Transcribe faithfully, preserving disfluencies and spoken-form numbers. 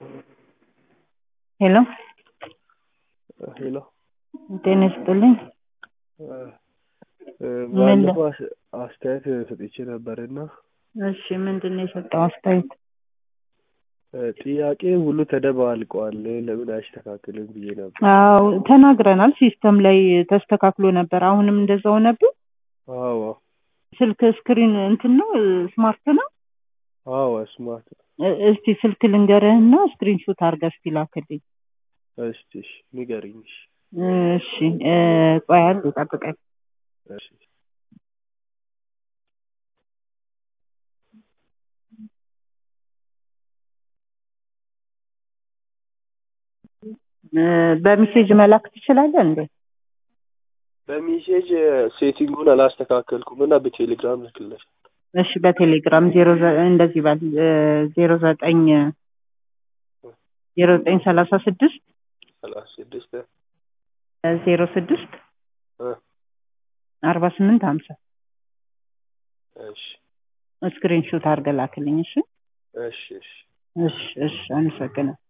ሄሎ ሄሎ ጤና ይስጥልኝ። ባለፈው አስ- አስተያየት ሰጥቼ ነበርና እሺ ምንድን ነው የሰጠው አስተያየት? ጥያቄ ሁሉ ተደባልቋል ለምን አይስተካከልም ብዬ ነበር። አዎ ተናግረናል። ሲስተም ላይ ተስተካክሎ ነበር። አሁንም እንደዛው ሆነብህ? አዎ ስልክ ስክሪን እንትን ነው ስማርት ነው? አዎ ስማርት። እ- እስቲ ስልክ ልንገርህና ስክሪንሾት አድርገህ እስቲ ላክልኝ። እስቲ እሺ ንገሪኝ። እሺ እሺ እ ቆይ አንዴ ጠብቀኝ። እሺ እ በሜሴጅ መላክ ትችላለህ እንዴ? በሜሴጅ ሴቲንጉን አላስተካከልኩም እና በቴሌግራም ልክልሽ። እሺ በቴሌግራም ዜሮ ዘ- እንደዚህ ባል ዜሮ ዘጠኝ ዜሮ ዘጠኝ ሰላሳ ስድስት ሰላሳ ስድስት ዜሮ ስድስት እ አርባ ስምንት ሀምሳ እሺ ስክሪንሾት አድርገህ ላክልኝ። እሺ እሺ እሺ እሺ እሺ አመሰግናለሁ።